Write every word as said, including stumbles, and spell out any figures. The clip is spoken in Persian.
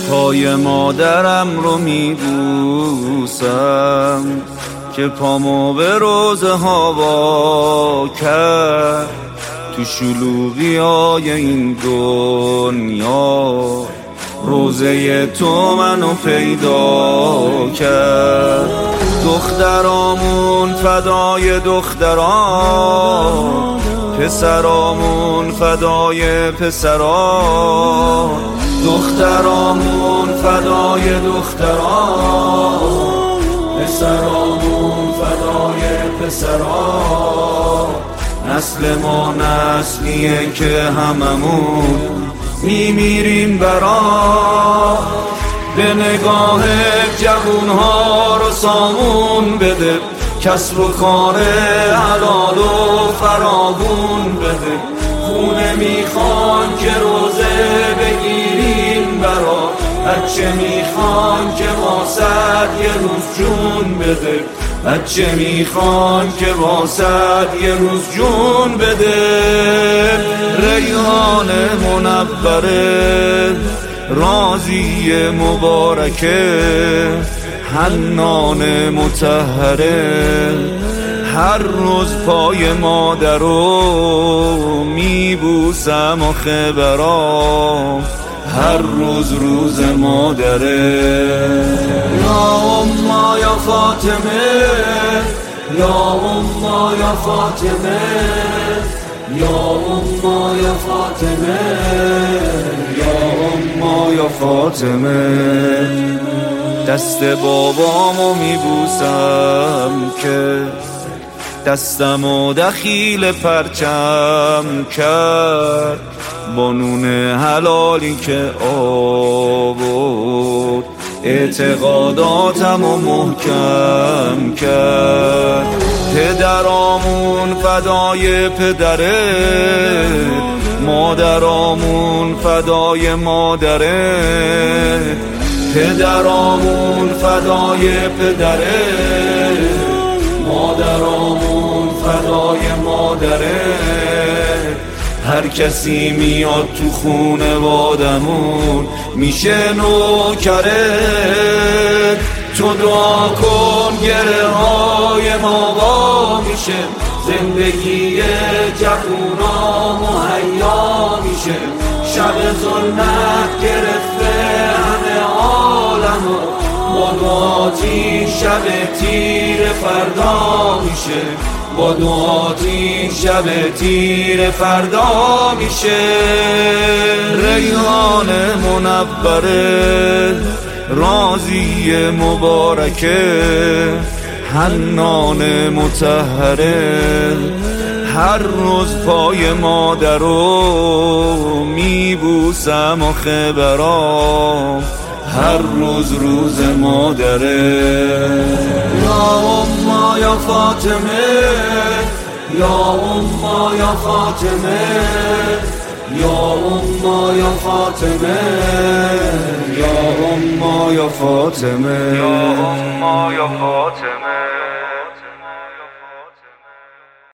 پای مادرم رو میبوسم که پامو به روزه هوا کرد تو شلوغی های این دنیا. روزه تو منو پیدا کرد. دخترامون فدای دختران، پسرامون فدای پسران. دخترامون فدای دختران، پسرامون فدای پسران. نسل ما نسلیه که هممون میمیریم برا. به نگاه جوونها رو سامون بده، کسب و کار حلال و فراوون بده. خونه میخوان که روزه بگیریم برا، بچه میخوان که واسد یه روز جون بده. بچه میخوان که واسد یه روز جون بده. ریحان منوره، رازی مبارکه، حنان مطهره. هر روز پای مادرو میبوسم آخه برام، هر روز روز مادره. یا اما یا فاطمه، یا اما یا فاطمه، یا اما یا فاطمه، یا اما یا فاطمه. دست بابامو میبوسم که دستمو دخیل پرچم کرد، با نون حلالی که آورد اعتقاداتمو محکم کرد. پدرامون فدای پدره، مادرامون فدای مادره. پدرامون فدای پدره، مادرامون فدای مادره. هر کسی میاد تو خونوادمون میشه نوکره. تو دعا کن گره های ما وا میشه، زندگی جوونا مهیا میشه. شب ظلمت گرفته همه عالمو، با دعاتی شب تیر فردا میشه. با دعاتی شب تیر فردا میشه. ریحان منوره، رازی مبارکه، حنان مطهره. هر روز پای مادرو میبوسم آخه برام، هر روز روز مادره. یا اما یا فاطمه، یا اما یا فاطمه، یا اما یا فاطمه، یا اما یا فاطمه، یا اما یا فاطمه.